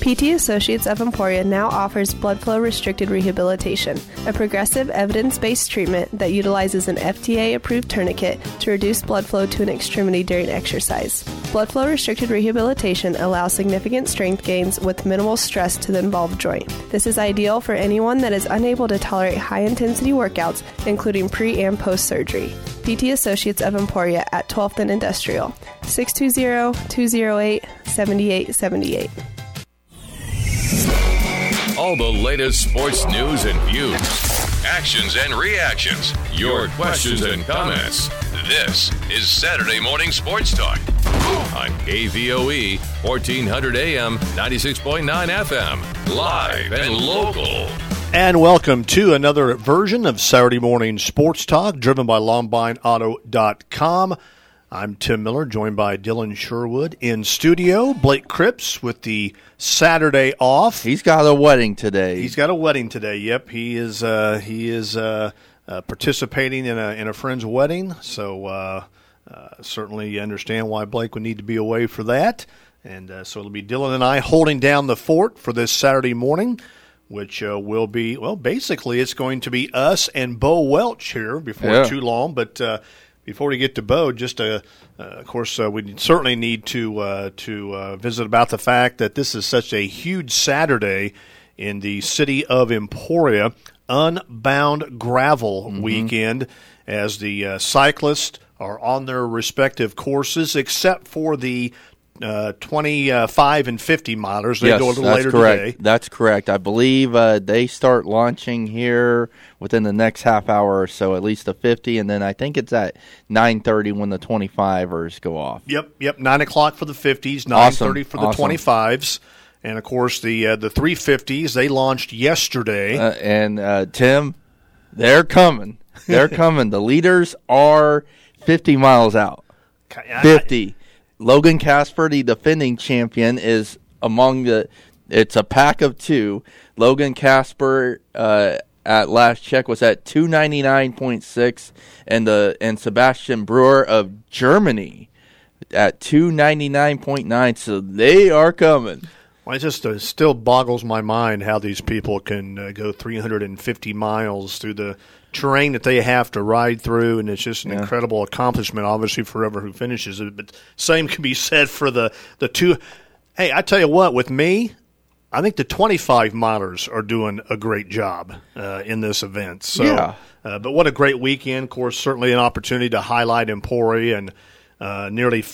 PT Associates of Emporia now offers blood flow restricted rehabilitation, a progressive evidence-based treatment that utilizes an FDA-approved tourniquet to reduce blood flow to an extremity during exercise. Blood flow restricted rehabilitation allows significant strength gains with minimal stress to the involved joint. This is ideal for anyone that is unable to tolerate high-intensity workouts, including pre- and post-surgery. PT Associates of Emporia at 12th and Industrial, 620-208-7878. All the latest sports news and views, actions and reactions, your questions and comments. This is Saturday Morning Sports Talk on KVOE 1400 AM, 96.9 FM, live and local. And welcome to another version of Saturday Morning Sports Talk, driven by LongbineAuto.com. I'm Tim Miller, joined by Dylan Sherwood in studio. Blake Cripps with the Saturday off. He's got a wedding today. Yep, he is participating in a friend's wedding. So certainly understand why Blake would need to be away for that. And so it'll be Dylan and I holding down the fort for this Saturday morning, which will be, well, basically it's going to be us and Bo Welch here before too long. But before we get to Bo, just of course, we certainly need to visit about the fact that this is such a huge Saturday in the city of Emporia, Unbound Gravel weekend, as the cyclists are on their respective courses, except for the 25 and 50 milers. They go a little later today. That's correct. I believe they start launching here within the next half hour or so, at least the 50, and then I think it's at 9:30 when the 25ers go off. Yep. 9 o'clock for the 50s, 9:30 for the 25s. And, of course, the 350s, they launched yesterday. And, Tim, they're coming. They're coming. The leaders are 50 miles out. 50. Logan Casper, the defending champion, is among it's a pack of two. Logan Casper, at last check, was at 299.6, and Sebastian Brewer of Germany at 299.9. So they are coming. Well, it just still boggles my mind how these people can go 350 miles through the terrain that they have to ride through, and it's just an incredible accomplishment, obviously, for whoever who finishes it. But same can be said for the two. Hey, I tell you what, with me, I think the 25 milers are doing a great job in this event. So, but what a great weekend. Of course, certainly an opportunity to highlight Emporia, and nearly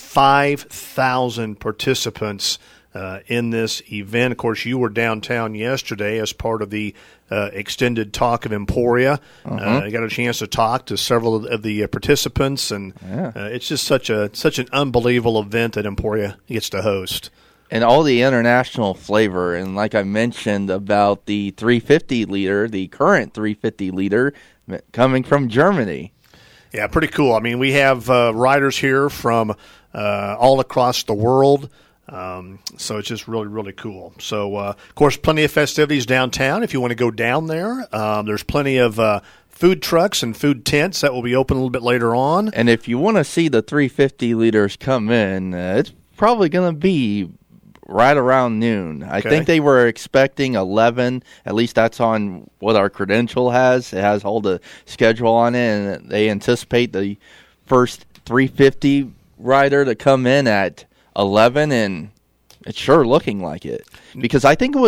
5,000 participants in this event. Of course, you were downtown yesterday as part of the extended Talk of Emporia. You got a chance to talk to several of the participants, and it's just such an unbelievable event that Emporia gets to host. And all the international flavor, and like I mentioned about the 350 leader, the current 350 leader, coming from Germany. Yeah, pretty cool. I mean, we have riders here from all across the world. So it's just really, really cool. So, of course, plenty of festivities downtown if you want to go down there. There's plenty of food trucks and food tents that will be open a little bit later on. And if you want to see the 350 leaders come in, it's probably going to be right around noon. I think they were expecting 11. At least that's on what our credential has. It has all the schedule on it, and they anticipate the first 350 rider to come in at 11, and it's sure looking like it, because I think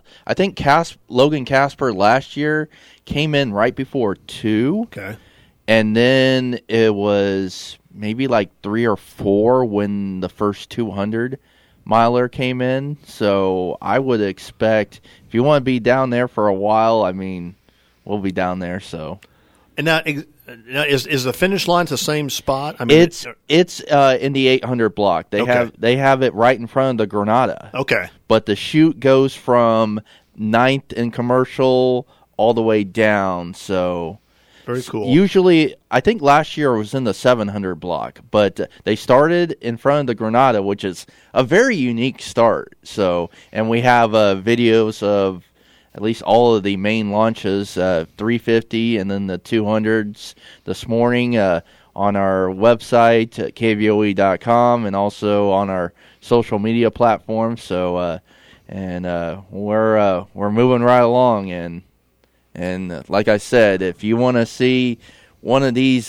Logan Casper last year came in right before 2, and then it was maybe like 3 or 4 when the first 200 miler came in. So I would expect, if you want to be down there for a while, I mean, we'll be down there. So, and now is the finish line the same spot? I mean, it's in the 800 block. They have it right in front of the Granada. Okay, but the chute goes from 9th and Commercial all the way down. So very cool. Usually, I think last year it was in the 700 block, but they started in front of the Granada, which is a very unique start. So, and we have videos of at least all of the main launches, 350 and then the 200s this morning on our website at kvoe.com and also on our social media platforms. So and we're moving right along. And like I said, if you want to see one of these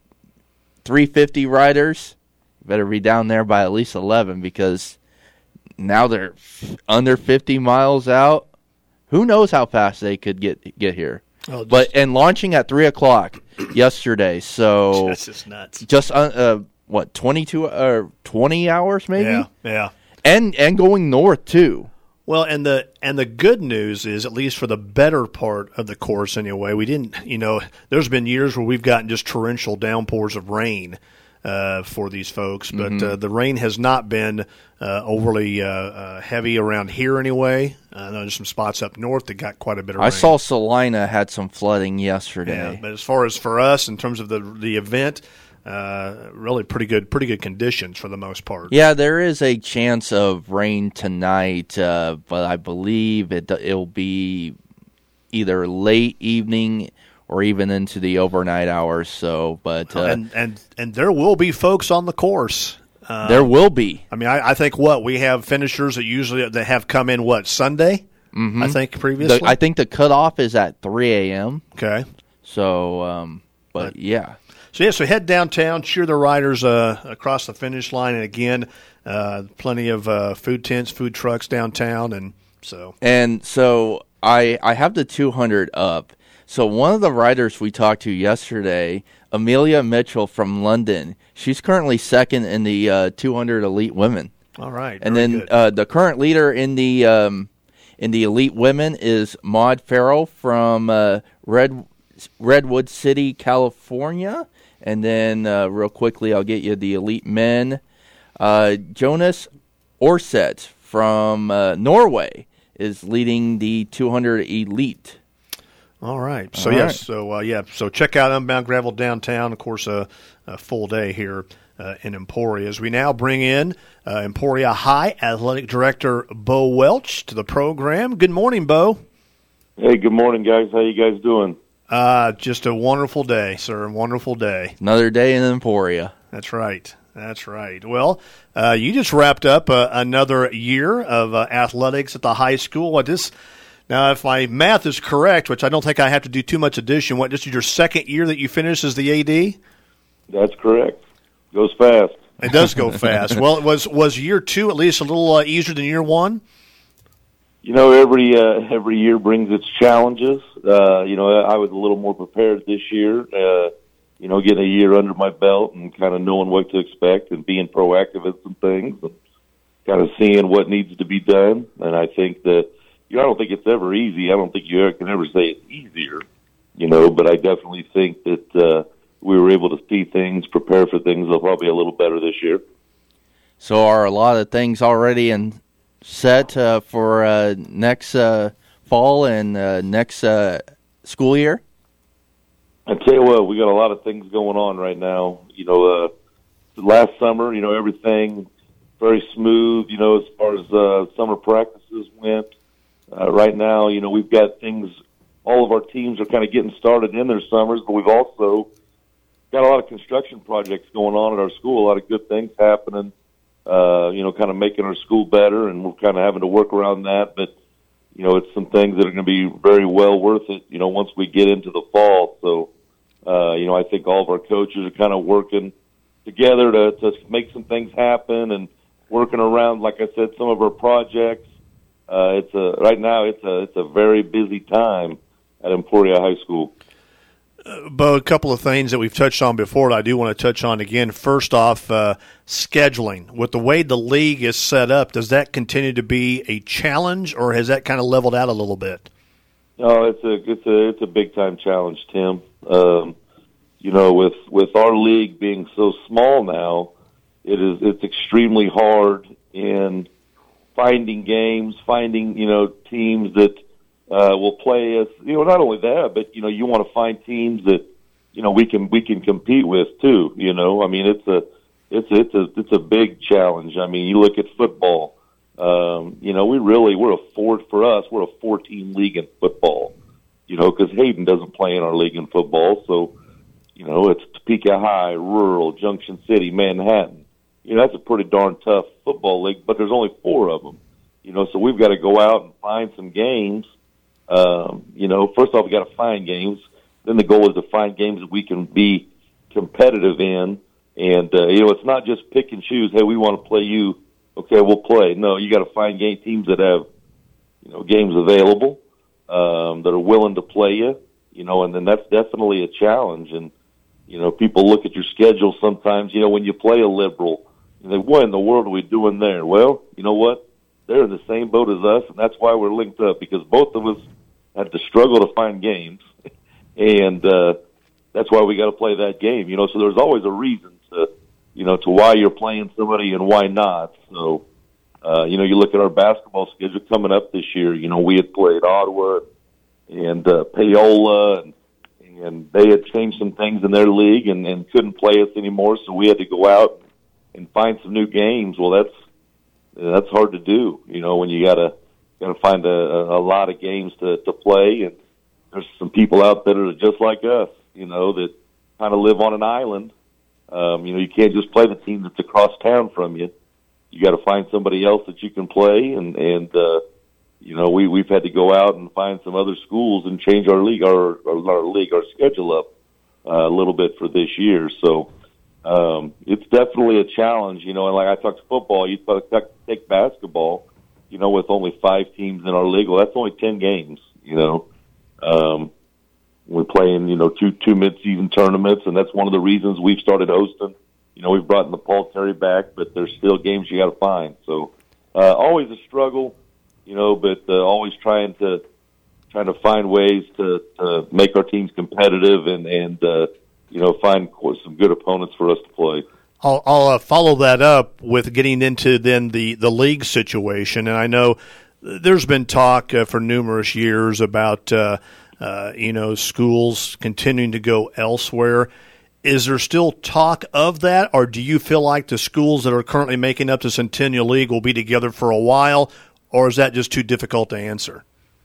350 riders, you better be down there by at least 11, because now they're under 50 miles out. Who knows how fast they could get here? And launching at 3:00 yesterday, so that's just nuts. Just 22 or 20 hours maybe? Yeah. And going north too. Well, and the good news is, at least for the better part of the course anyway, we didn't, there's been years where we've gotten just torrential downpours of rain for these folks, but the rain has not been overly heavy around here anyway. I know there's some spots up north that got quite a bit of rain. I saw Salina had some flooding yesterday. Yeah, but as far as for us, in terms of the event, really pretty good conditions for the most part. Yeah, there is a chance of rain tonight, but I believe it'll be either late evening or even into the overnight hours. So, but and there will be folks on the course. There will be. I mean, I think we have finishers that have come in Sunday. Mm-hmm. I think previously. I think the cutoff is at 3 a.m. Okay. So, but yeah. So head downtown, cheer the riders across the finish line, and again, plenty of food tents, food trucks downtown, and so. And so I have the 200 up. So one of the riders we talked to yesterday, Amelia Mitchell from London, she's currently second in the 200 elite women. All right. And then the current leader in the elite women is Maud Farrell from Redwood City, California. And then real quickly, I'll get you the elite men. Jonas Orsett from Norway is leading the 200 elite. All right. So, yes. So, So, check out Unbound Gravel downtown. Of course, a full day here in Emporia. As we now bring in Emporia High Athletic Director Bo Welch to the program. Good morning, Bo. Hey, good morning, guys. How you guys doing? Just a wonderful day, sir. A wonderful day. Another day in Emporia. That's right. Well, you just wrapped up another year of athletics at the high school. Now, if my math is correct, which I don't think I have to do too much addition, this is your second year that you finished as the AD? That's correct. Goes fast. It does go fast. Well, was year two at least a little easier than year one? Every year brings its challenges. I was a little more prepared this year, getting a year under my belt and kind of knowing what to expect and being proactive in some things and kind of seeing what needs to be done. And I think that, I don't think it's ever easy. I don't think you can ever say it's easier, but I definitely think that we were able to see things, prepare for things probably a little better this year. So are a lot of things already set for next fall and next school year? I tell you what, we got a lot of things going on right now. Last summer, everything very smooth, as far as summer practices went. Right now, we've got things, all of our teams are kind of getting started in their summers, but we've also got a lot of construction projects going on at our school, a lot of good things happening, kind of making our school better, and we're kind of having to work around that. But, it's some things that are going to be very well worth it, once we get into the fall. So, I think all of our coaches are kind of working together to make some things happen and working around, like I said, some of our projects. Right now it's a very busy time at Emporia High School. Bo, a couple of things that we've touched on before that I do want to touch on again. First off, scheduling. With the way the league is set up, does that continue to be a challenge, or has that kind of leveled out a little bit? No, it's a big time challenge, Tim. With our league being so small now, it's extremely hard in finding games, finding teams that will play us. Not only that, but you want to find teams that we can compete with too. I mean, it's a big challenge. I mean, you look at football. We're a 4-team league in football. Because Hayden doesn't play in our league in football, so it's Topeka High, Rural, Junction City, Manhattan. That's a pretty darn tough football league, but there's only 4 of them. So we've got to go out and find some games. First off, we got to find games. Then the goal is to find games that we can be competitive in. And, it's not just pick and choose. Hey, we want to play you. Okay, we'll play. No, you got to find teams that have, games available, that are willing to play you, and then that's definitely a challenge. And, people look at your schedule sometimes, when you play a Liberal, they say, what in the world are we doing there? Well, you know what? They're in the same boat as us, and that's why we're linked up, because both of us had to struggle to find games. And that's why we got to play that game, So there's always a reason to why you're playing somebody and why not. So, you look at our basketball schedule coming up this year. We had played Ottawa and Paola, and they had changed some things in their league and couldn't play us anymore. So we had to go out and find some new games. Well, that's hard to do, when you gotta find a lot of games to play, and there's some people out there that are just like us, that kind of live on an island. You can't just play the team that's across town from you. You got to find somebody else that you can play, and we've had to go out and find some other schools and change our league, our schedule up a little bit for this year. So it's definitely a challenge, and like I talked football, you take basketball, with only 5 teams in our league. Well, that's only 10 games, We're playing, two mid-season tournaments, and that's one of the reasons we've started hosting. We've brought in the Paul Terry back, but there's still games you got to find. So always a struggle, but always trying to find ways to make our teams competitive and find some good opponents for us to play. I'll follow that up with getting into then the league situation, and I know there's been talk for numerous years about schools continuing to go elsewhere. Is there still talk of that, or do you feel like the schools that are currently making up the Centennial League will be together for a while, or is that just too difficult to answer?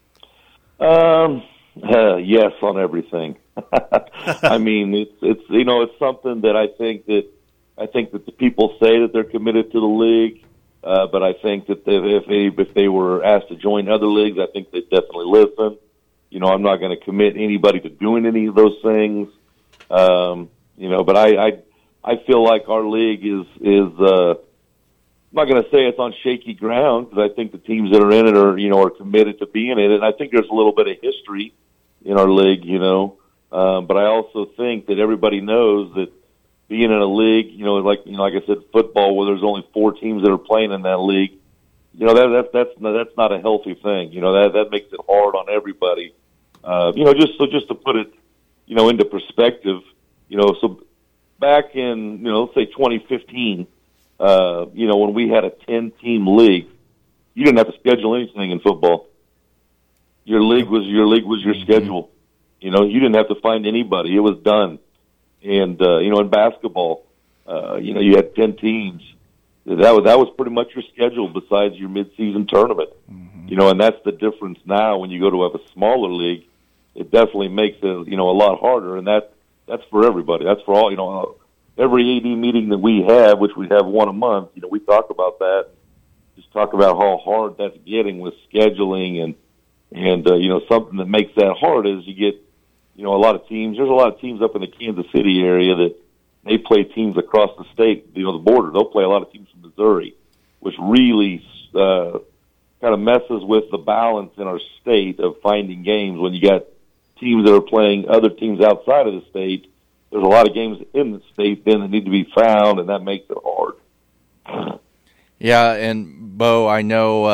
Yes on everything. I mean, it's something that I think that the people say that they're committed to the league, but I think that if they were asked to join other leagues, I think they'd definitely listen. I'm not going to commit anybody to doing any of those things. But I feel like our league is I'm not going to say it's on shaky ground, because I think the teams that are in it are committed to being in it. And I think there's a little bit of history in our league, but I also think that everybody knows that being in a league, like I said, football, where there's only 4 teams that are playing in that league, that's not a healthy thing. That makes it hard on everybody. Just to put it, into perspective, so back in, let's say 2015, when we had a 10-team league, you didn't have to schedule anything in football. Your league was your schedule. You didn't have to find anybody. It was done. And, in basketball, you had 10 teams. That was pretty much your schedule besides your mid-season tournament. Mm-hmm. And that's the difference now when you go to have a smaller league. It definitely makes it, a lot harder, and that's for everybody. That's for all, every AD meeting that we have, which we have one a month, we talk about that. Just talk about how hard that's getting with scheduling and something that makes that hard is you get, a lot of teams. There's a lot of teams up in the Kansas City area that they play teams across the state, the border. They'll play a lot of teams from Missouri, which really kind of messes with the balance in our state of finding games when you got teams that are playing other teams outside of the state. There's a lot of games in the state then that need to be found, and that makes it hard. Yeah, and Bo, I know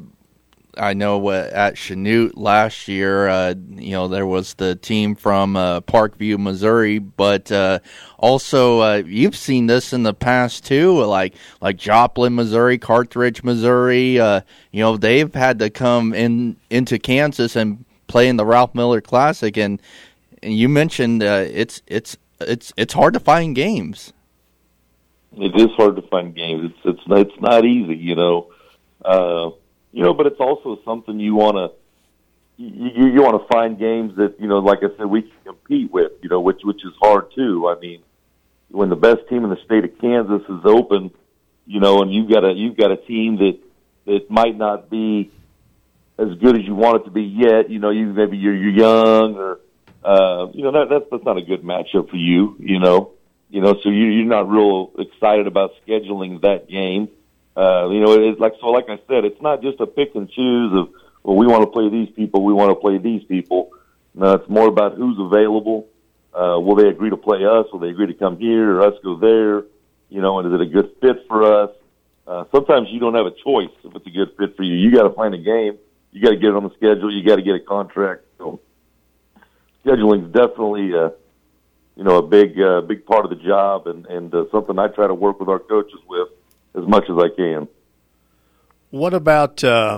at Chanute last year, there was the team from Parkview, Missouri, but also you've seen this in the past too, like Joplin, Missouri, Carthage, Missouri. They've had to come into Kansas and play in the Ralph Miller Classic, and you mentioned it's hard to find games. It is hard to find games. It's not easy, but it's also something you want to find games that like I said, we can compete with, which is hard too. I mean, when the best team in the state of Kansas is open, and you've got a team that it might not be as good as you want it to be yet. Maybe you're young, or that's not a good matchup for you. So you're not real excited about scheduling that game. It's like I said, it's not just a pick and choose of, well, we want to play these people, we want to play these people. No, it's more about who's available. Will they agree to play us? Will they agree to come here, or us go there? And is it a good fit for us? Sometimes you don't have a choice if it's a good fit for you. You got to plan a game. You got to get it on the schedule. You got to get a contract. So scheduling is definitely, a big part of the job, and something I try to work with our coaches with as much as I can. What about,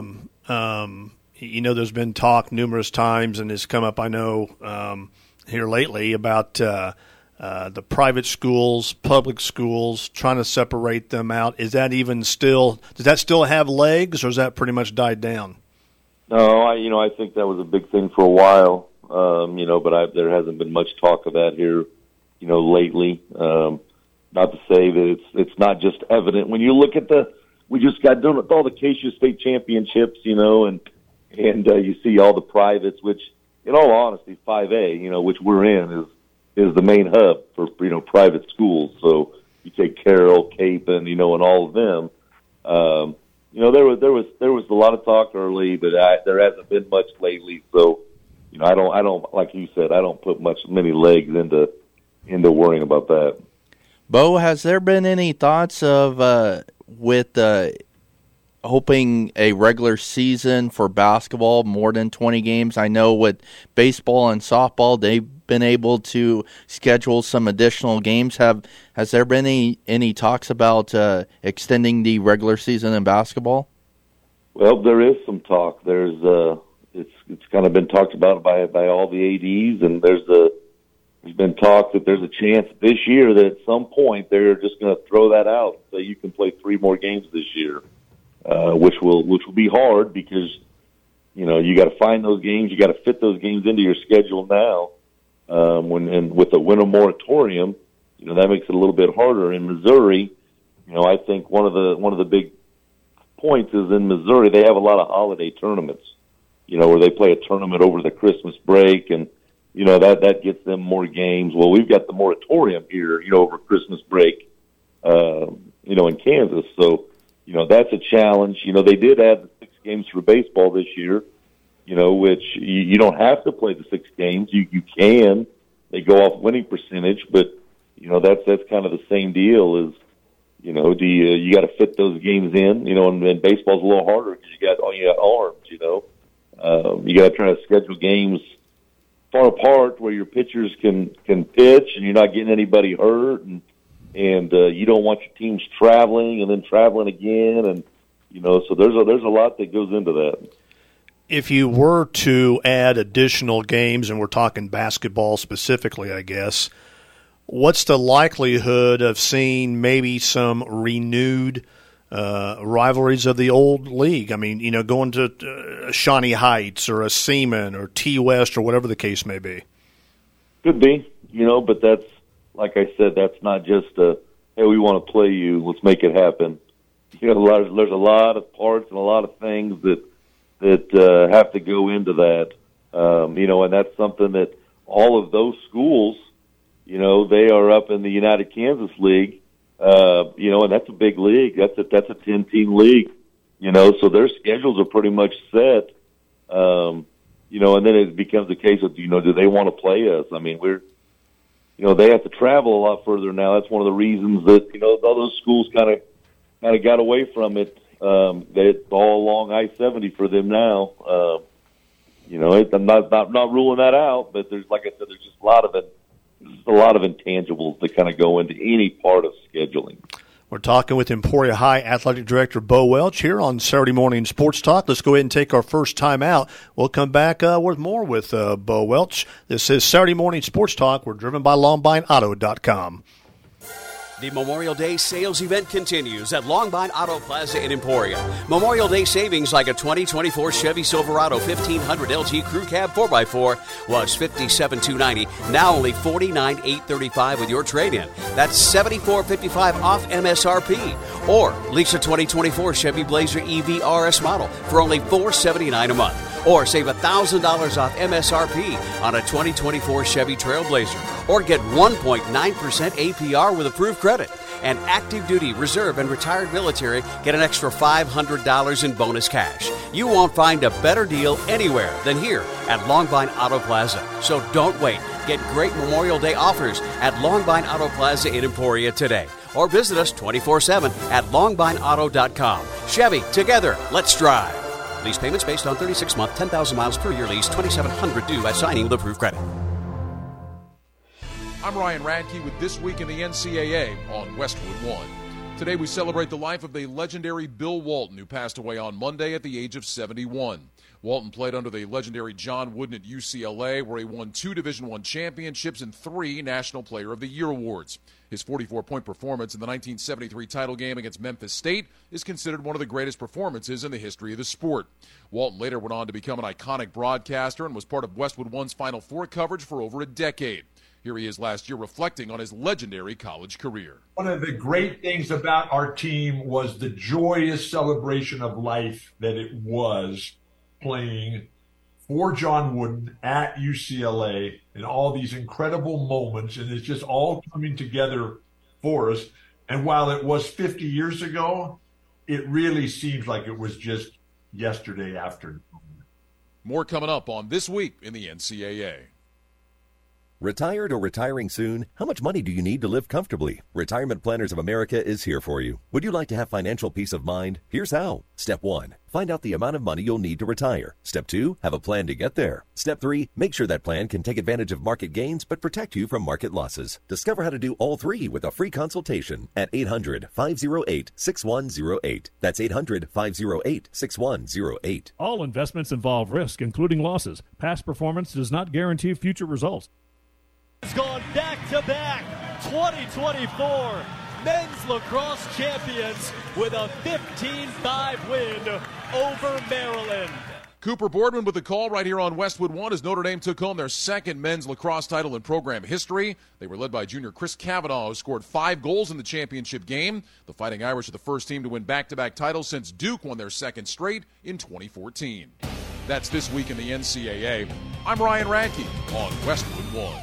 there's been talk numerous times, and it's come up, I know, here lately about the private schools, public schools, trying to separate them out. Is that does that still have legs, or is that pretty much died down? No, I think that was a big thing for a while, but there hasn't been much talk of that here, lately. Not to say that it's not just evident. When you look at we just got done with all the KSU state championships, and you see all the privates, which, in all honesty, 5A, which we're in, is the main hub for, private schools. So you take Carroll, Capon, and all of them. There was a lot of talk early, but there hasn't been much lately. So, I don't, like you said, I don't put many legs into worrying about that. Bo, has there been any thoughts of with hoping a regular season for basketball more than 20 games? I know with baseball and softball, they've been able to schedule some additional games. Has there been any talks about extending the regular season in basketball? Well, there is some talk. There's it's kind of been talked about by all the ADs, and there's been talk that there's a chance this year that at some point they're just going to throw that out, so you can play 3 more games this year, which will be hard because you got to find those games, you got to fit those games into your schedule now. With the winter moratorium, that makes it a little bit harder. In Missouri, I think one of the big points is in Missouri they have a lot of holiday tournaments, where they play a tournament over the Christmas break, and that gets them more games. Well, we've got the moratorium here, over Christmas break, in Kansas. So, that's a challenge. They did add the 6 games for baseball this year, which you don't have to play the 6 games. You can. They go off winning percentage, but, that's kind of the same deal as, you got to fit those games in, and baseball's a little harder because you got arms, you got to try to schedule games far apart where your pitchers can pitch and you're not getting anybody hurt, and you don't want your teams traveling and then traveling again, and so there's a lot that goes into that. If you were to add additional games, and we're talking basketball specifically, I guess, what's the likelihood of seeing maybe some renewed rivalries of the old league? I mean, going to Shawnee Heights or a Seaman or T-West or whatever the case may be. Could be, but that's, like I said, that's not just hey, we want to play you, let's make it happen. There's a lot of parts and a lot of things that have to go into that, and that's something that all of those schools, they are up in the United Kansas League, and that's a big league. That's a 10-team league, so their schedules are pretty much set, and then it becomes a case of, do they want to play us? I mean, they have to travel a lot further now. That's one of the reasons that, all those schools kind of got away from it. It's all along I-70 for them now. I'm not ruling that out, but there's, like I said, there's just a lot of intangibles that kind of go into any part of scheduling. We're talking with Emporia High Athletic Director Bo Welch here on Saturday Morning Sports Talk. Let's go ahead and take our first time out. We'll come back with more with Bo Welch. This is Saturday Morning Sports Talk. We're driven by LongbineAuto.com. The Memorial Day sales event continues at Longbine Auto Plaza in Emporia. Memorial Day savings like a 2024 Chevy Silverado 1500 LT Crew Cab 4x4 was $57,290, now only $49,835 with your trade-in. That's $74.55 off MSRP. Or lease a 2024 Chevy Blazer EV RS model for only $479 a month. Or save $1,000 off MSRP on a 2024 Chevy Trailblazer. Or get 1.9% APR with approved credit. And active duty, reserve, and retired military get an extra $500 in bonus cash. You won't find a better deal anywhere than here at Longbine Auto Plaza. So don't wait. Get great Memorial Day offers at Longbine Auto Plaza in Emporia today. Or visit us 24/7 at longbineauto.com. Chevy, together, let's drive. Lease payments based on 36-month, 10,000 miles per year lease, $2,700 due at signing with approved credit. I'm Ryan Radke with This Week in the NCAA on Westwood One. Today we celebrate the life of the legendary Bill Walton, who passed away on Monday at the age of 71. Walton played under the legendary John Wooden at UCLA, where he won 2 Division I championships and 3 National Player of the Year awards. His 44-point performance in the 1973 title game against Memphis State is considered one of the greatest performances in the history of the sport. Walton later went on to become an iconic broadcaster and was part of Westwood One's Final Four coverage for over a decade. Here he is last year reflecting on his legendary college career. One of the great things about our team was the joyous celebration of life that it was playing for John Wooden at UCLA and all these incredible moments, and it's just all coming together for us. And while it was 50 years ago, it really seems like it was just yesterday afternoon. More coming up on This Week in the NCAA. Retired or retiring soon? How much money do you need to live comfortably? Retirement Planners of America is here for you. Would you like to have financial peace of mind? Here's how. Step 1, find out the amount of money you'll need to retire. Step 2, have a plan to get there. Step 3, make sure that plan can take advantage of market gains but protect you from market losses. Discover how to do all 3 with a free consultation at 800-508-6108. That's 800-508-6108. All investments involve risk, including losses. Past performance does not guarantee future results. It's gone back-to-back 2024 men's lacrosse champions with a 15-5 win over Maryland. Cooper Boardman with the call right here on Westwood One as Notre Dame took home their second men's lacrosse title in program history. They were led by junior Chris Cavanaugh, who scored 5 goals in the championship game. The Fighting Irish are the first team to win back-to-back titles since Duke won their second straight in 2014. That's This Week in the NCAA. I'm Ryan Radke on Westwood One.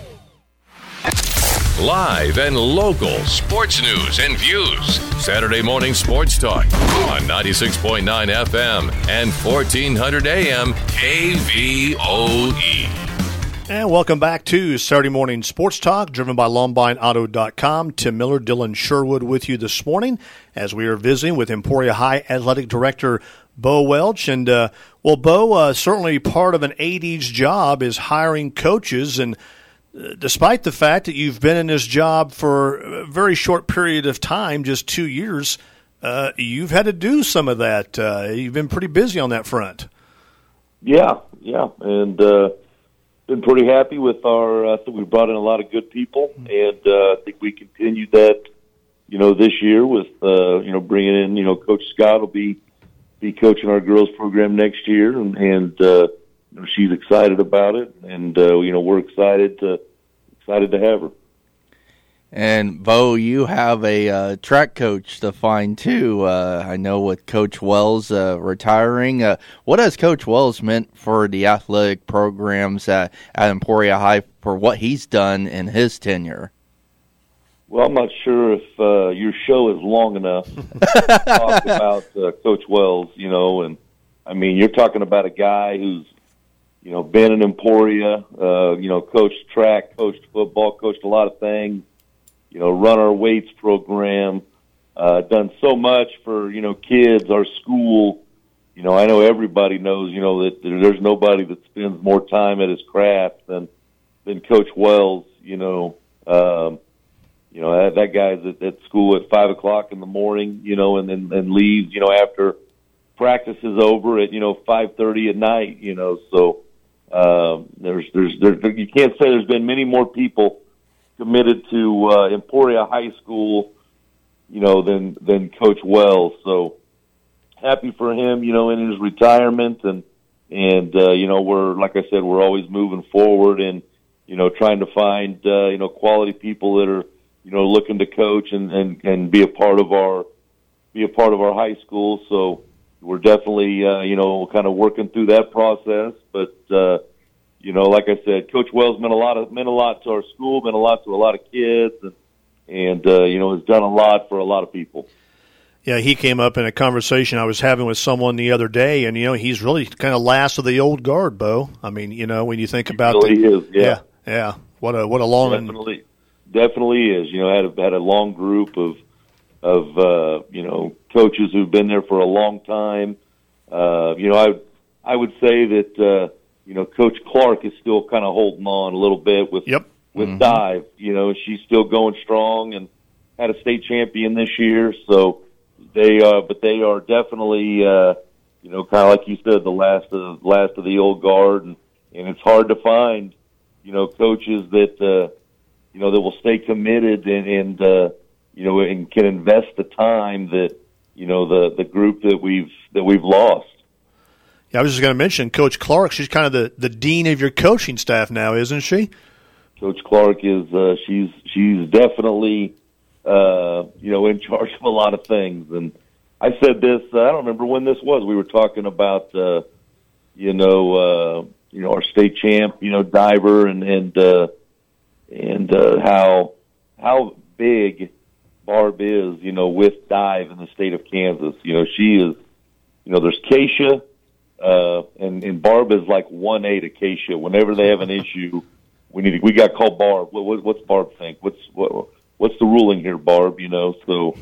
Live and local sports news and views. Saturday morning sports talk on 96.9 FM and 1400 AM KVOE. And welcome back to Saturday Morning Sports Talk, driven by LongbineAuto.com. Tim Miller, Dylan Sherwood with you this morning as we are visiting with Emporia High Athletic Director Bo Welch. And, Bo, certainly part of an AD's job is hiring coaches, and despite the fact that you've been in this job for a very short period of time, just 2 years, you've had to do some of that. You've been pretty busy on that front. Yeah, and been pretty happy with our. I think we brought in a lot of good people, and I think we continued that. This year with bringing in Coach Scott will be coaching our girls program next year, and she's excited about it, and we're excited to have her. And Bo, you have a track coach to find too. I know with Coach Wells retiring. What has Coach Wells meant for the athletic programs at Emporia High for what he's done in his tenure? Well, I'm not sure if your show is long enough to talk about Coach Wells. And I mean, you're talking about a guy who's been in Emporia, coached track, coached football, coached a lot of things, run our weights program, done so much for, kids, our school. I know everybody knows, that there's nobody that spends more time at his craft than Coach Wells. That guy's at school at 5 o'clock in the morning, and leaves, after practice is over at, 5:30 at night, so. You can't say there's been many more people committed to Emporia High School than Coach Wells. So happy for him, in his retirement, and we're, like I said, we're always moving forward and trying to find quality people that are looking to coach and be a part of our high school. So we're definitely kind of working through that process. But like I said, Coach Wells meant a lot to our school, meant a lot to a lot of kids, and has done a lot for a lot of people. Yeah, he came up in a conversation I was having with someone the other day, and he's really kind of last of the old guard, Bo. I mean, when you think about he really is. Yeah. What a long definitely is. Had a long group of coaches who've been there for a long time. I would say that Coach Clark is still kind of holding on a little bit with Dive. She's still going strong and had a state champion this year. So they are definitely kind of like you said, the last of the old guard, and it's hard to find coaches that that will stay committed and can invest the time that the group that we've lost. Yeah, I was just going to mention Coach Clark. She's kind of the dean of your coaching staff now, isn't she? Coach Clark is she's definitely in charge of a lot of things. And I said this, I don't remember when this was. We were talking about our state champ, diver, and how big Barb is, with dive in the state of Kansas. She is, there's Keisha, and Barb is like 1A to Keisha. Whenever they have an issue, we got to call Barb. What's Barb think? What's the ruling here, Barb? So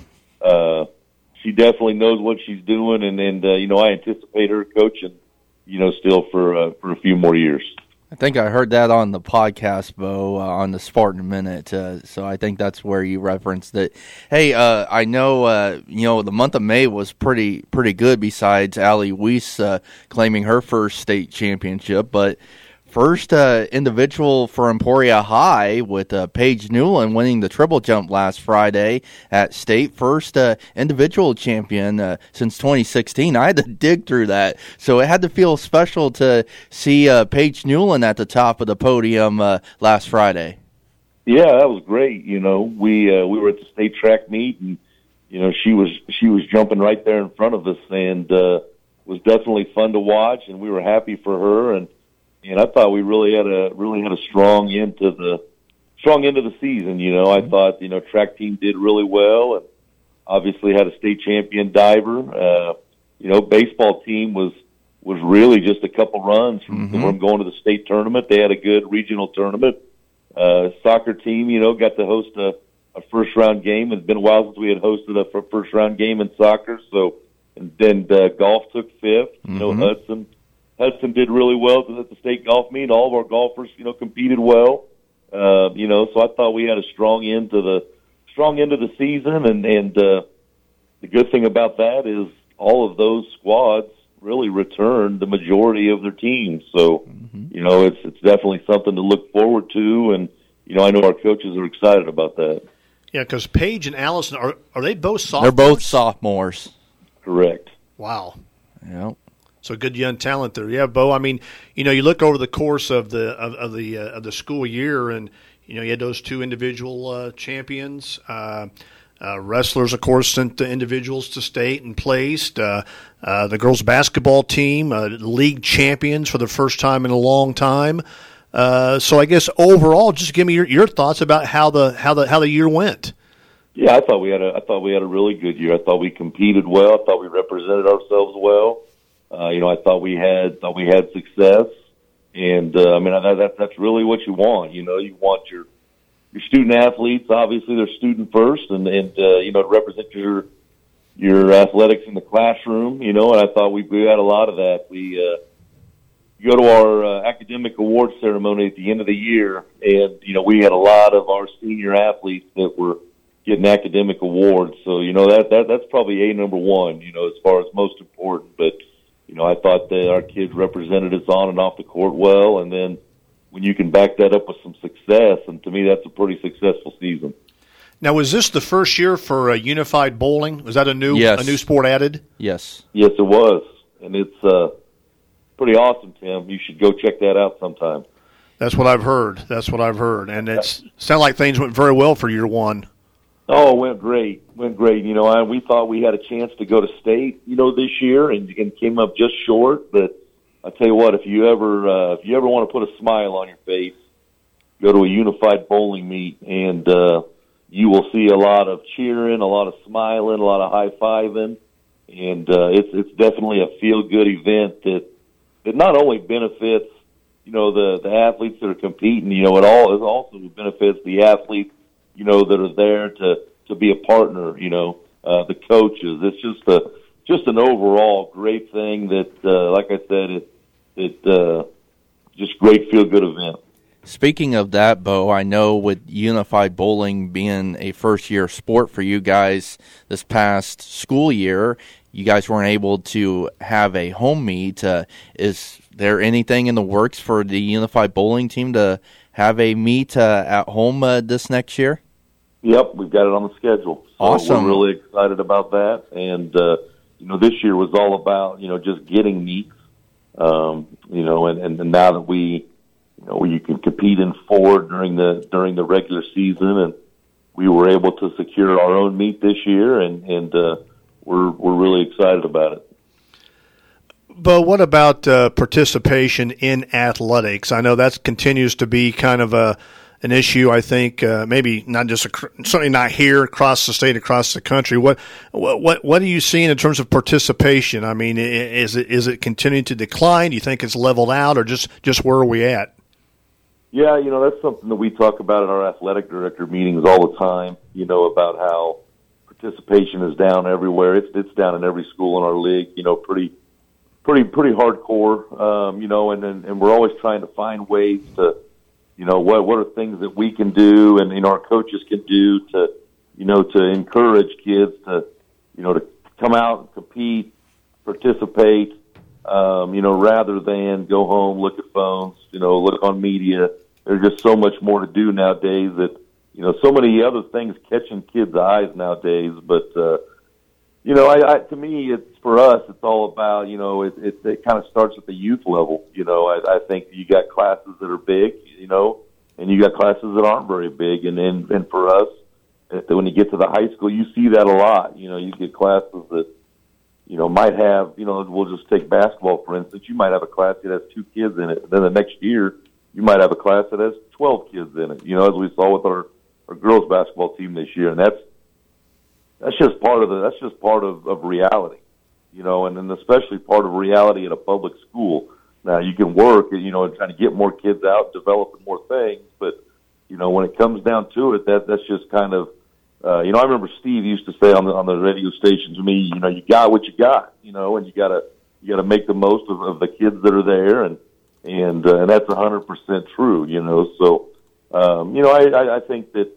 she definitely knows what she's doing, and I anticipate her coaching, still for a few more years. I think I heard that on the podcast, Bo, on the Spartan Minute. So I think that's where you referenced it. Hey, I know, the month of May was pretty good besides Allie Weiss claiming her first state championship. But first individual for Emporia High with Paige Newland winning the triple jump last Friday at state. First individual champion since 2016. I had to dig through that, so it had to feel special to see Paige Newland at the top of the podium last Friday. Yeah, that was great. We were at the state track meet, and she was jumping right there in front of us, and was definitely fun to watch, and we were happy for her. And I thought we really had a strong end to the season. I thought track team did really well, and obviously had a state champion diver. Baseball team was really just a couple runs from going to the state tournament. They had a good regional tournament. Soccer team, got to host a first round game. It's been a while since we had hosted a first round game in soccer. So, and then golf took fifth. Hudson did really well at the state golf meet. All of our golfers, competed well. So I thought we had a strong end to the season, and the good thing about that is all of those squads really returned the majority of their teams. So, it's definitely something to look forward to, and I know our coaches are excited about that. Yeah, because Paige and Allison are they both sophomores? They're both sophomores. Correct. Wow. Yep. So good young talent there. Yeah, Bo. I mean, you look over the course of the school year, and you had those two individual champions. Wrestlers, of course, sent the individuals to state and placed. The girls' basketball team, league champions for the first time in a long time. So I guess overall, just give me your thoughts about how the year went. Yeah, I thought we had a really good year. I thought we competed well. I thought we represented ourselves well. I thought we had success, and that's really what you want. You want your student athletes. Obviously, they're student first, and to represent your athletics in the classroom. And I thought we had a lot of that. We go to our academic awards ceremony at the end of the year, and we had a lot of our senior athletes that were getting academic awards. So that's probably number one. As far as most important, but. I thought that our kids represented us on and off the court well, and then when you can back that up with some success, and to me that's a pretty successful season. Now, was this the first year for Unified Bowling? Was that a new sport added? Yes. Yes, it was, and it's pretty awesome, Tim. You should go check that out sometime. That's what I've heard. And it sounded like things went very well for year one. Oh, it went great. We thought we had a chance to go to state, this year, and came up just short. But I tell you what, if you ever want to put a smile on your face, go to a Unified Bowling meet, and you will see a lot of cheering, a lot of smiling, a lot of high-fiving, and it's definitely a feel-good event that not only benefits, the athletes that are competing, it also benefits the athletes, that are there to be a partner, the coaches. It's just an overall great thing that, like I said, it just great feel-good event. Speaking of that, Bo, I know with Unified Bowling being a first-year sport for you guys this past school year, you guys weren't able to have a home meet. Is there anything in the works for the Unified Bowling team to have a meet at home this next year? Yep, we've got it on the schedule. So awesome. We're really excited about that. And, this year was all about, just getting meets, and now that you can compete in 4 during the regular season, and we were able to secure our own meet this year, and we're really excited about it. But what about participation in athletics? I know that continues to be kind of an issue. I think maybe not just certainly not here across the state, across the country. What are you seeing in terms of participation? I mean, is it continuing to decline? Do you think it's leveled out, or just where are we at? Yeah, that's something that we talk about in our athletic director meetings all the time, about how participation is down everywhere. It's down in every school in our league, pretty hardcore, and we're always trying to find ways to, what are things that we can do and, our coaches can do to, to encourage kids to come out and compete, participate, rather than go home, look at phones, look on media. There's just so much more to do nowadays that, so many other things catching kids' eyes nowadays. But, to me, it's for us, it's all about, it kind of starts at the youth level. I think you got classes that are big, and you got classes that aren't very big. And for us, when you get to the high school, you see that a lot. You get classes that, might have, we'll just take basketball, for instance. You might have a class that has 2 kids in it. Then the next year, you might have a class that has 12 kids in it, as we saw with our girls basketball team this year. And that's just part of reality, and then especially part of reality at a public school. Now, you can work, and trying to get more kids out, developing more things. But, when it comes down to it, that's just kind of, I remember Steve used to say on the radio station to me, you got what you got, and you gotta make the most of the kids that are there, and that's 100% true, So, I think that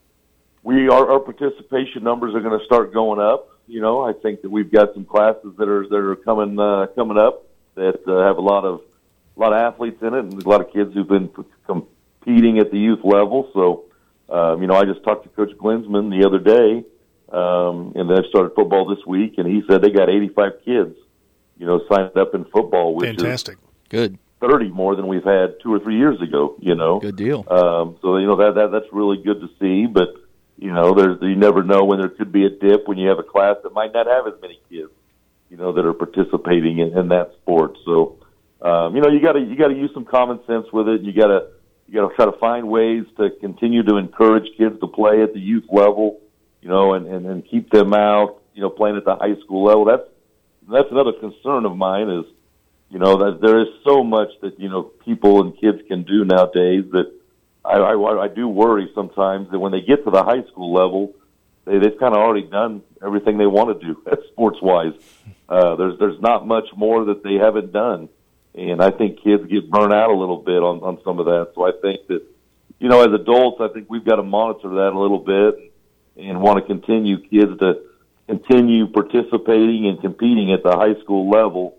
our participation numbers are going to start going up. I think that we've got some classes that are coming up that have a lot of athletes in it, and a lot of kids who've been competing at the youth level. So. I just talked to Coach Glinsman the other day, and they started football this week, and he said they got 85 kids, signed up in football, which fantastic. Is good 30 more than we've had 2 or 3 years ago. Good deal. So that's really good to see, but you never know when there could be a dip when you have a class that might not have as many kids, that are participating in that sport. So, you got to use some common sense with it. You got to try to find ways to continue to encourage kids to play at the youth level, and keep them out, playing at the high school level. That's another concern of mine is, that there is so much that, people and kids can do nowadays that I do worry sometimes that when they get to the high school level, they've kind of already done everything they want to do sports-wise. There's not much more that they haven't done. And I think kids get burnt out a little bit on some of that. So I think that, as adults, I think we've got to monitor that a little bit and want to continue kids to continue participating and competing at the high school level,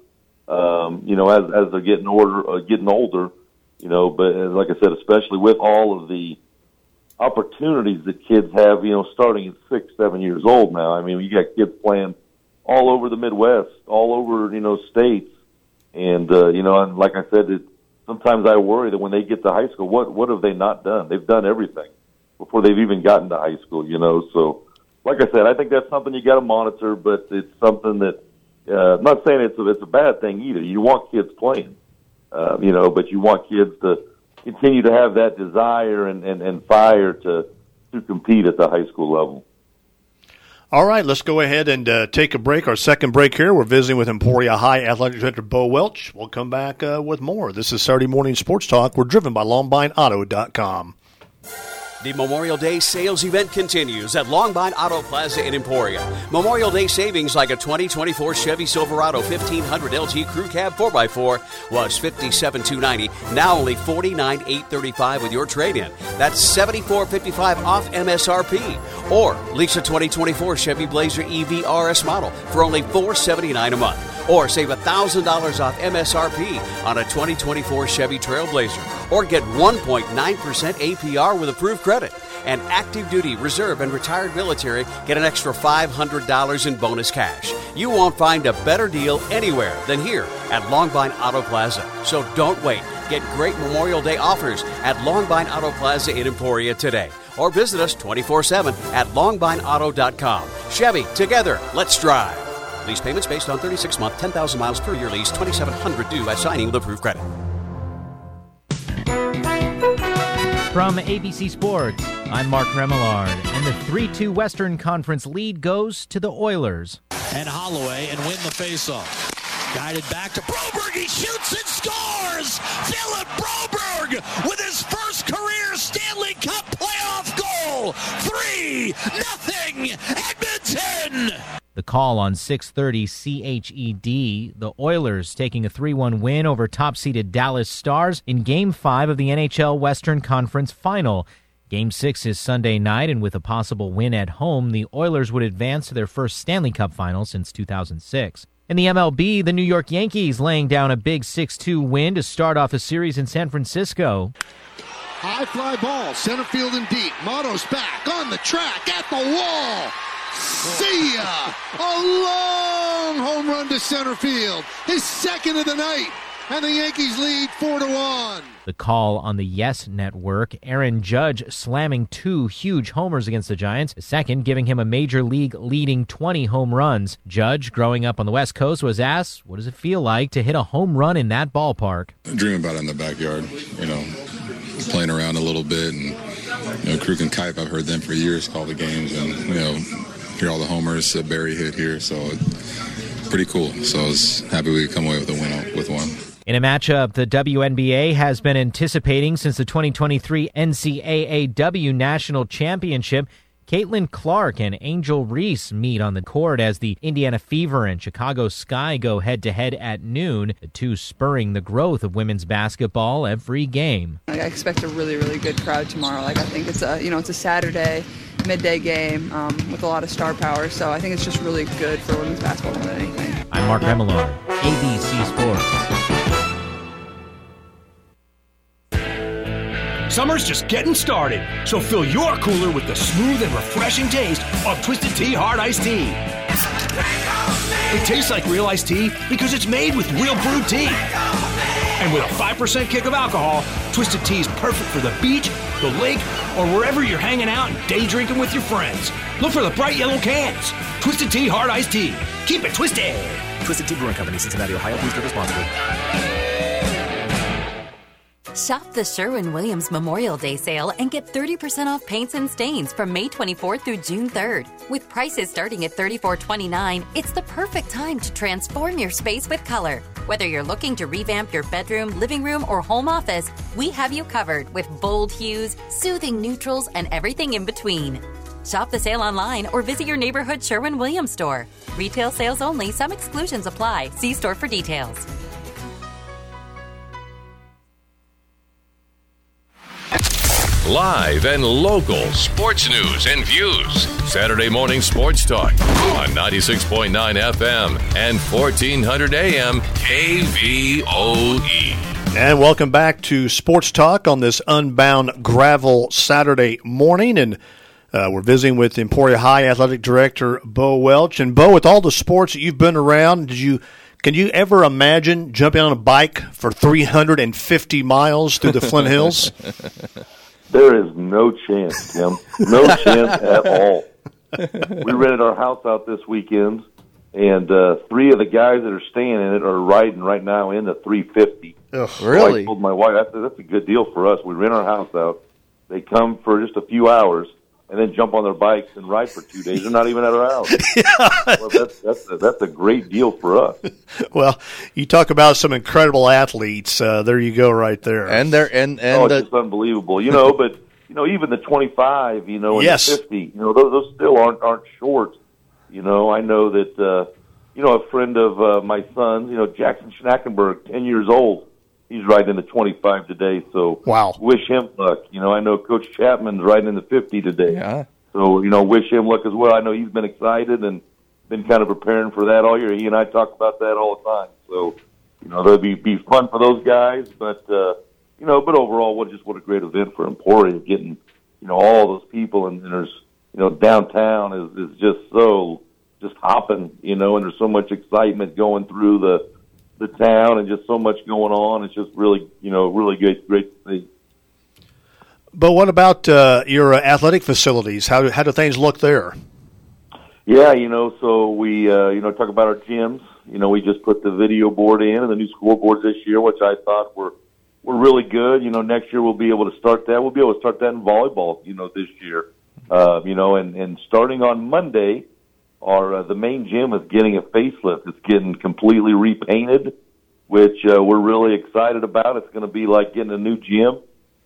as they're getting older, but like I said, especially with all of the opportunities that kids have, starting at 6, 7 years old now. I mean, you got kids playing all over the Midwest, all over, states. And, and like I said, sometimes I worry that when they get to high school, what have they not done? They've done everything before they've even gotten to high school, So, like I said, I think that's something you got to monitor, but it's something that, I'm not saying it's a bad thing either. You want kids playing, but you want kids to continue to have that desire and fire to compete at the high school level. All right, let's go ahead and take a break. Our second break here. We're visiting with Emporia High Athletic Director Bo Welch. We'll come back with more. This is Saturday Morning Sports Talk. We're driven by LongbineAuto.com. The Memorial Day sales event continues at Longbine Auto Plaza in Emporia. Memorial Day savings like a 2024 Chevy Silverado 1500 LT Crew Cab 4x4 was $57,290, now only $49,835 with your trade-in. That's $74.55 off MSRP. Or lease a 2024 Chevy Blazer EV RS model for only $479 a month. Or save $1,000 off MSRP on a 2024 Chevy Trailblazer. Or get 1.9% APR with approved credit. And active duty, reserve, and retired military get an extra $500 in bonus cash. You won't find a better deal anywhere than here at Longbine Auto Plaza. So don't wait. Get great Memorial Day offers at Longbine Auto Plaza in Emporia today. Or visit us 24/7 at longbineauto.com. Chevy, together, let's drive. Lease payments based on 36-month, 10,000 miles per year lease, $2,700 due at signing with approved credit. From ABC Sports, I'm Mark Remillard, and the 3-2 Western Conference lead goes to the Oilers. And Holloway and win the faceoff. Guided back to Broberg, he shoots and scores! Philip Broberg with his first career Stanley Cup playoff goal! 3-0 Edmonton! The call on 6:30 CHED. The Oilers taking a 3-1 win over top-seeded Dallas Stars in Game 5 of the NHL Western Conference Final. Game 6 is Sunday night, and with a possible win at home, the Oilers would advance to their first Stanley Cup final since 2006. In the MLB, the New York Yankees laying down a big 6-2 win to start off a series in San Francisco. High fly ball, center field and deep. Motto's back on the track at the wall. See ya! A long home run to center field. His second of the night. And the Yankees lead 4-1. The call on the Yes Network. Aaron Judge slamming 2 huge homers against the Giants. The second giving him a major league leading 20 home runs. Judge, growing up on the West Coast, was asked, what does it feel like to hit a home run in that ballpark? I dream about it in the backyard, playing around a little bit. And, Krug and Kipe, I've heard them for years call the games and, hear all the homers that Barry hit here. So pretty cool. So I was happy we could come away with a win with one. In a matchup the WNBA has been anticipating since the 2023 NCAAW National Championship, Caitlin Clark and Angel Reese meet on the court as the Indiana Fever and Chicago Sky go head-to-head at noon, the two spurring the growth of women's basketball every game. I expect a really, really good crowd tomorrow. I think it's a Saturday midday game with a lot of star power, so I think it's just really good for women's basketball more than anything. I'm Mark Remillard, ABC Sports. Summer's just getting started, so fill your cooler with the smooth and refreshing taste of Twisted Tea Hard Iced Tea. It tastes like real iced tea because it's made with real brewed tea. And with a 5% kick of alcohol, Twisted Tea is perfect for the beach, the lake, or wherever you're hanging out and day drinking with your friends. Look for the bright yellow cans. Twisted Tea Hard Iced Tea. Keep it twisted. Twisted Tea Brewing Company, Cincinnati, Ohio. Please drink responsibly. Shop the Sherwin-Williams Memorial Day sale and get 30% off paints and stains from May 24th through June 3rd. With prices starting at $34.29, it's the perfect time to transform your space with color. Whether you're looking to revamp your bedroom, living room, or home office, we have you covered with bold hues, soothing neutrals, and everything in between. Shop the sale online or visit your neighborhood Sherwin-Williams store. Retail sales only. Some exclusions apply. See store for details. Live and local sports news and views. Saturday Morning Sports Talk on 96.9 FM and 1400 AM KVOE. And welcome back to Sports Talk on this Unbound Gravel Saturday morning. And we're visiting with Emporia High Athletic Director Bo Welch. And Bo, with all the sports that you've been around, can you ever imagine jumping on a bike for 350 miles through the Flint Hills? There is no chance, Tim. No chance at all. We rented our house out this weekend, and 3 of the guys that are staying in it are riding right now in the 350. Ugh, really? So I told my wife, that's a good deal for us. We rent our house out. They come for just a few hours and then jump on their bikes and ride for 2 days. They're not even at our house. Well, that's a great deal for us. Well, you talk about some incredible athletes. There you go, right there. And they're it's just unbelievable, But even the 25, and yes. the 50, those still aren't short. I know that a friend of my son's, Jackson Schnackenberg, 10 years old. He's riding in the 25 today, so wow. Wish him luck. I know Coach Chapman's riding in the 50 today. Yeah. So, wish him luck as well. I know he's been excited and been kind of preparing for that all year. He and I talk about that all the time. So, that'll be fun for those guys. But, but overall, what a great event for Emporia, getting, all those people. And there's, downtown is just hopping, and there's so much excitement going through the town and just so much going on. It's just really, really great to see. But what about your athletic facilities? How do things look there? Yeah, so we, talk about our gyms. We just put the video board in and the new scoreboards this year, which I thought were really good. Next year we'll be able to start that. We'll be able to start that in volleyball, this year. And starting on Monday, the main gym is getting a facelift. It's getting completely repainted, which we're really excited about. It's going to be like getting a new gym.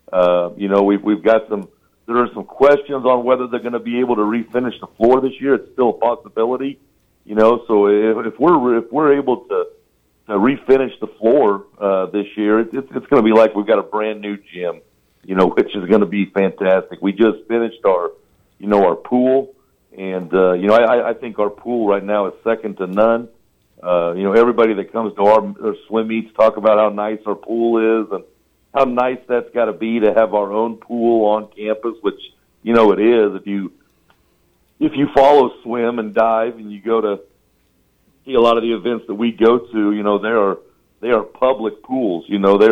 We've got there are some questions on whether they're going to be able to refinish the floor this year. It's still a possibility, so if we're able to refinish the floor this year, it's going to be like we've got a brand new gym, which is going to be fantastic. We just finished our pool. And, I think our pool right now is second to none. Everybody that comes to our swim meets talk about how nice our pool is and how nice that's got to be to have our own pool on campus, which, it is. If you follow swim and dive and you go to see a lot of the events that we go to, they are public pools. You go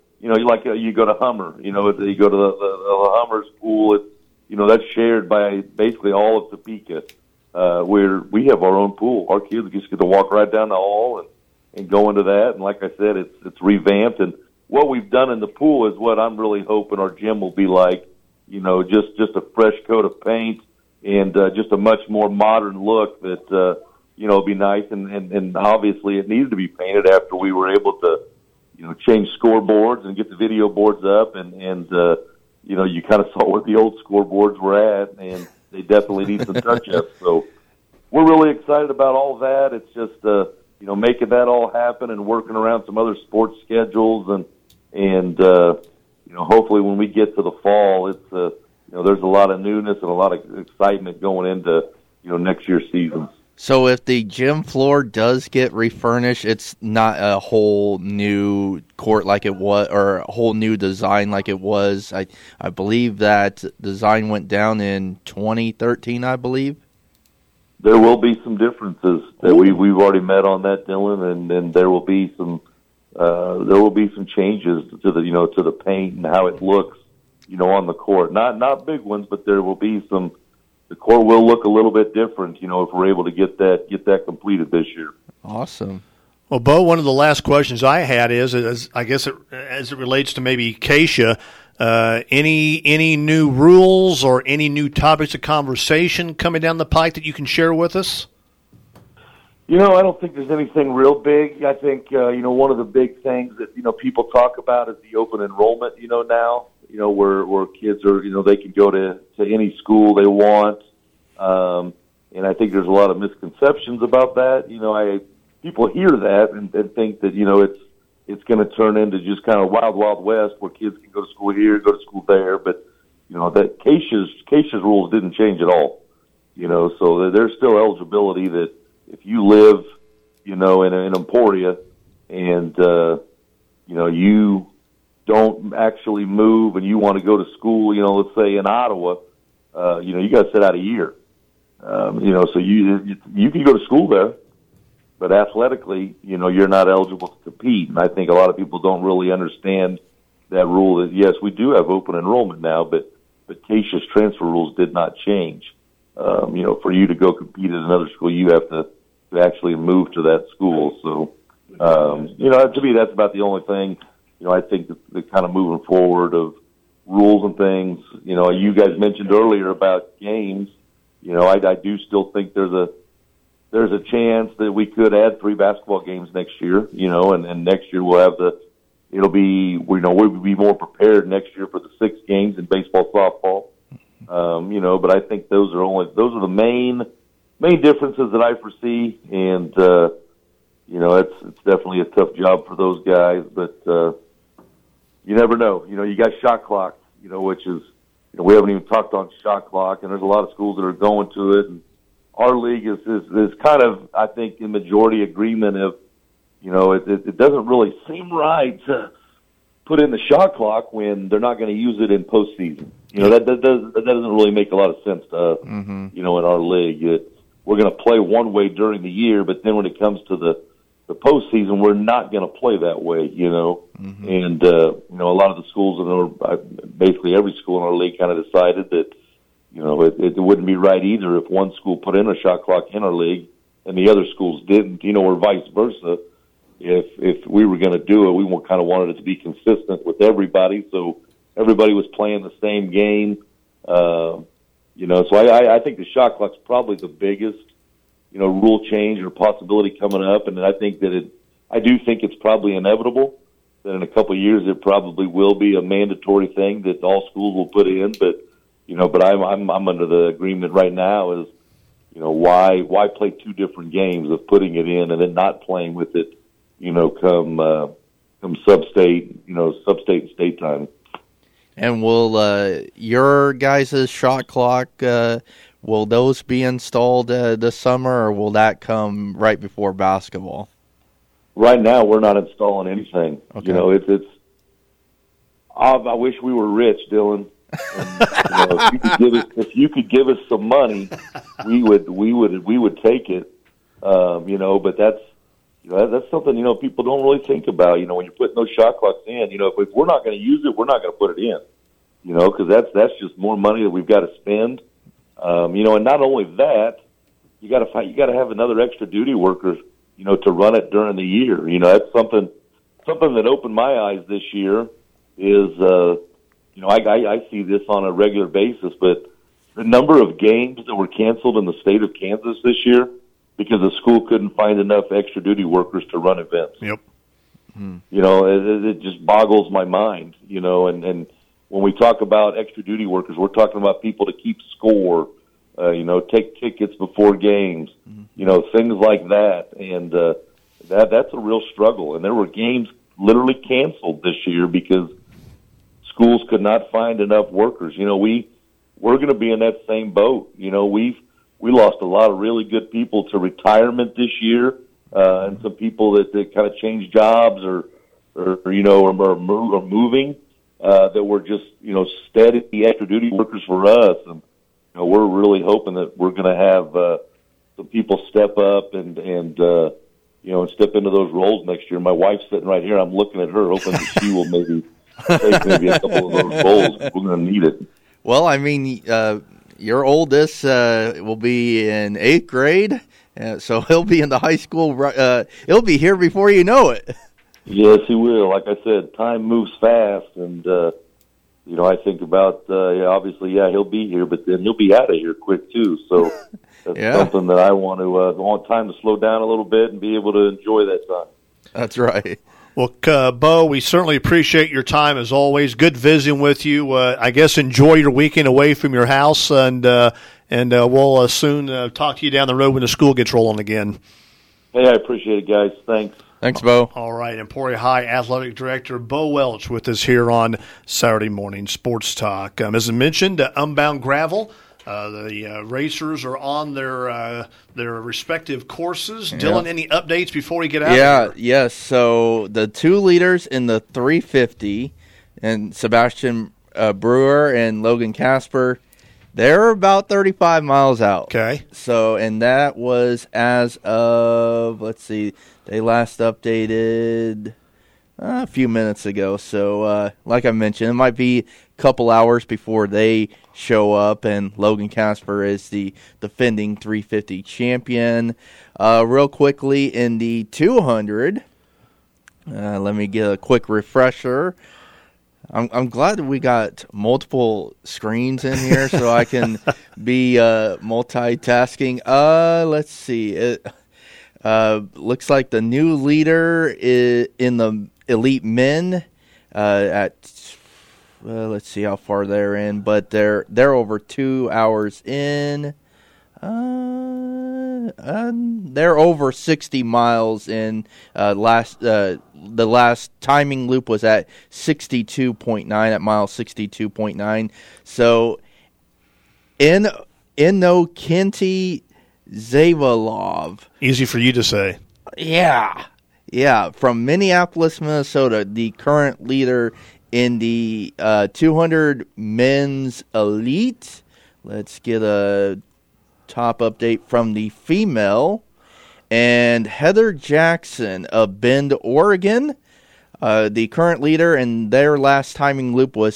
to Hummer, you go to the Hummer's pool. That's shared by basically all of Topeka, where we have our own pool. Our kids just get to walk right down the hall and go into that. And like I said, it's revamped. And what we've done in the pool is what I'm really hoping our gym will be like, just a fresh coat of paint and just a much more modern look that, will be nice. And obviously it needed to be painted after we were able to, change scoreboards and get the video boards up and you kind of saw where the old scoreboards were at, and they definitely need some touch-ups. So we're really excited about all that. It's just, making that all happen and working around some other sports schedules. And hopefully when we get to the fall, it's, there's a lot of newness and a lot of excitement going into, next year's season. So if the gym floor does get refurnished, it's not a whole new court like it was, or a whole new design like it was. I believe that design went down in 2013, I believe. There will be some differences that we've already met on that, Dylan, and there will be some changes to the paint and how it looks, on the court. Not big ones, but there will be some. The court will look a little bit different, if we're able to get that completed this year. Awesome. Well, Bo, one of the last questions I had is I guess as it relates to maybe Keisha, any new rules or any new topics of conversation coming down the pike that you can share with us? I don't think there's anything real big. I think, one of the big things that, people talk about is the open enrollment, now. Where kids are, they can go to any school they want. And I think there's a lot of misconceptions about that. People hear that and think that, it's going to turn into just kind of wild, wild west where kids can go to school here, go to school there. But, that Keisha's rules didn't change at all. So there's still eligibility that if you live, in Emporia and, you don't actually move and you want to go to school, let's say in Ottawa, you got to sit out a year. So you can go to school there, but athletically, you're not eligible to compete. And I think a lot of people don't really understand that rule that, yes, we do have open enrollment now, but CASIA's transfer rules did not change. For you to go compete at another school, you have to actually move to that school. So, to me, that's about the only thing. I think the kind of moving forward of rules and things, you guys mentioned earlier about games. I do still think there's a chance that we could add 3 basketball games next year, and next year we'll be more prepared next year for the 6 games in baseball, softball. But I think those are the main differences that I foresee, and it's definitely a tough job for those guys, but you never know. You got shot clock, which is, we haven't even talked on shot clock, and there's a lot of schools that are going to it, and our league is kind of, I think, in majority agreement of, it doesn't really seem right to put in the shot clock when they're not going to use it in postseason. That doesn't really make a lot of sense to us, in our league. We're going to play one way during the year, but then when it comes to the postseason, we're not going to play that way, And, a lot of the schools, basically every school in our league kind of decided that, it wouldn't be right either if one school put in a shot clock in our league and the other schools didn't, or vice versa. If we were going to do it, we kind of wanted it to be consistent with everybody, so everybody was playing the same game. So I think the shot clock's probably the biggest, rule change or possibility coming up, and I think that I do think it's probably inevitable that in a couple of years it probably will be a mandatory thing that all schools will put in. But I'm under the agreement right now is, why play 2 different games of putting it in and then not playing with it, come sub-state and state time. And will your guys' shot clock, will those be installed this summer, or will that come right before basketball? Right now, we're not installing anything. Okay. I wish we were rich, Dylan. And, if you could give us some money, we would take it. But that's something people don't really think about. When you're putting those shot clocks in, if we're not going to use it, we're not going to put it in. Because that's just more money that we've got to spend. And not only that, you got to have another extra duty worker, to run it during the year. That's something that opened my eyes this year is, I see this on a regular basis, but the number of games that were canceled in the state of Kansas this year because the school couldn't find enough extra duty workers to run events. Yep. It just boggles my mind, and when we talk about extra duty workers, we're talking about people to keep score, take tickets before games, things like that. And that's a real struggle. And there were games literally canceled this year because schools could not find enough workers. We're going to be in that same boat. We lost a lot of really good people to retirement this year, and some people that kind of changed jobs or moving. That were just, steady extra duty workers for us. And, we're really hoping that we're going to have some people step up and step into those roles next year. My wife's sitting right here. I'm looking at her, hoping that she will maybe take maybe a couple of those roles. We're going to need it. Well, I mean, your oldest will be in 8th grade, so he'll be in the high school. He'll be here before you know it. Yes, he will. Like I said, time moves fast, and I think about obviously, he'll be here, but then he'll be out of here quick too. So that's something that I want time to slow down a little bit and be able to enjoy that time. That's right. Well, Bo, we certainly appreciate your time as always. Good visiting with you. I guess enjoy your weekend away from your house, and we'll soon talk to you down the road when the school gets rolling again. Hey, I appreciate it, guys. Thanks. Thanks, Bo. All right, Emporia High Athletic Director Bo Welch with us here on Saturday Morning Sports Talk. As I mentioned, Unbound Gravel The racers are on their respective courses. Dylan, any updates before we get out? Yes. So the 2 leaders in the 350, and Sebastian Brewer and Logan Casper, they're about 35 miles out. Okay. So, and that was as of, let's see, they last updated a few minutes ago. So, like I mentioned, it might be a couple hours before they show up, and Logan Casper is the defending 350 champion. Real quickly, in the 200, let me get a quick refresher. I'm glad that we got multiple screens in here so I can be multitasking. Let's see. It looks like the new leader is in the elite men at let's see how far they're in, but they're over 2 hours in. They're over 60 miles in. The last timing loop was at 62.9 at mile 62.9. So, Innokinty Zavalov. Easy for you to say. Yeah, from Minneapolis, Minnesota, the current leader in the 200 men's elite. Let's get a top update from the female. And Heather Jackson of Bend, Oregon, the current leader, and their last timing loop was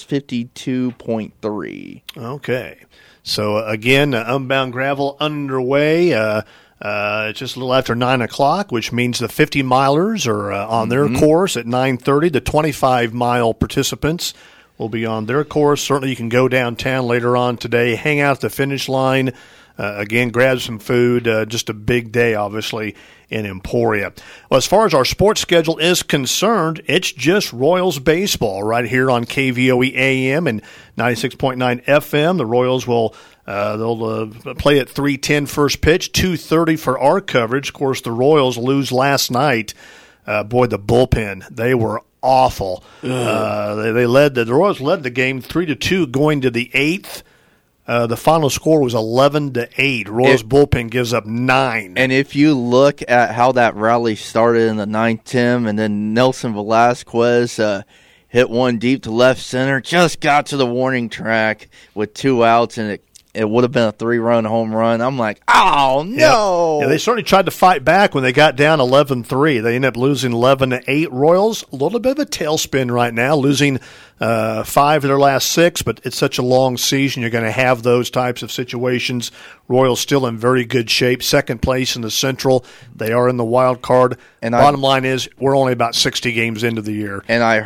52.3. Okay. So, again, Unbound Gravel underway. Just a little after 9 o'clock, which means the 50-milers are on their course at 9:30. The 25-mile participants will be on their course. Certainly you can go downtown later on today, hang out at the finish line, again, grab some food. Just a big day, obviously, in Emporia. Well, as far as our sports schedule is concerned, it's just Royals baseball right here on KVOE AM and 96.9 FM. The Royals will they'll play at 3:10 first pitch, 2:30 for our coverage. Of course, the Royals lose last night. Boy, the bullpen, they were awful. The Royals led the game 3-2 going to the 8th. The final score was 11-8. Royals bullpen gives up 9. And if you look at how that rally started in the 9th, Tim, and then Nelson Velasquez hit one deep to left center, just got to the warning track with 2 outs, and it would have been a 3-run home run. I'm like, oh, no. Yeah, they certainly tried to fight back when they got down 11-3. They ended up losing 11-8. Royals, a little bit of a tailspin right now, losing 5 of their last 6, but it's such a long season. You're going to have those types of situations. Royals still in very good shape. Second place in the Central. They are in the wild card. And bottom line is we're only about 60 games into the year. And I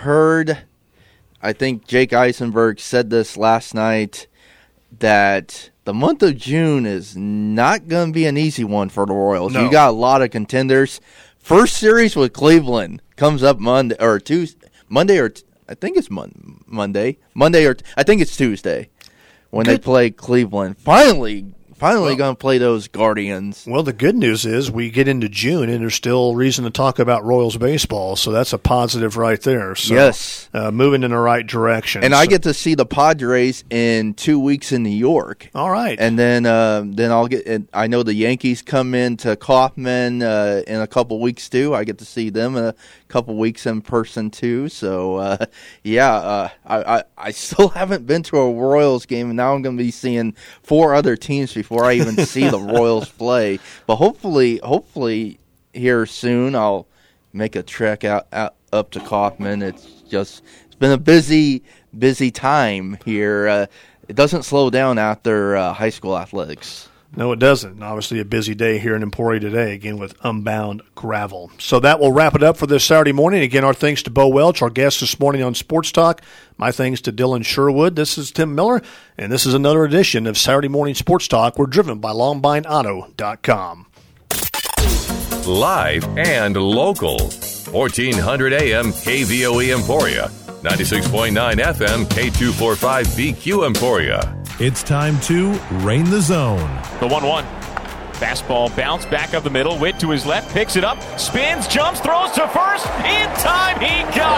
think Jake Eisenberg said this last night, that the month of June is not going to be an easy one for the Royals. No. You got a lot of contenders. First series with Cleveland comes up Monday or Tuesday. I think it's Monday. I think it's Tuesday when they play Cleveland. Finally going to play those Guardians. Well, the good news is we get into June, and there's still reason to talk about Royals baseball, so that's a positive right there. So, yes. Moving in the right direction. And I get to see the Padres in 2 weeks in New York. All right. And then I'll get – I know the Yankees come into Kauffman in a couple weeks, too. I get to see them in a couple weeks in person, too. So, I still haven't been to a Royals game, and now I'm going to be seeing 4 other teams before I even see the Royals play. But hopefully here soon I'll make a trek out up to Kauffman. It's been a busy time here. It doesn't slow down after high school athletics. No, it doesn't. Obviously a busy day here in Emporia today, again with Unbound Gravel. So that will wrap it up for this Saturday morning. Again, our thanks to Bo Welch, our guest this morning on Sports Talk. My thanks to Dylan Sherwood. This is Tim Miller, and this is another edition of Saturday Morning Sports Talk. We're driven by LongbineAuto.com. Live and local. 1400 AM KVOE Emporia. 96.9 FM K245BQ Emporia. It's time to rain the zone. The 1-1. Fastball bounce back up the middle. Witt to his left, picks it up, spins, jumps, throws to first. In time, he got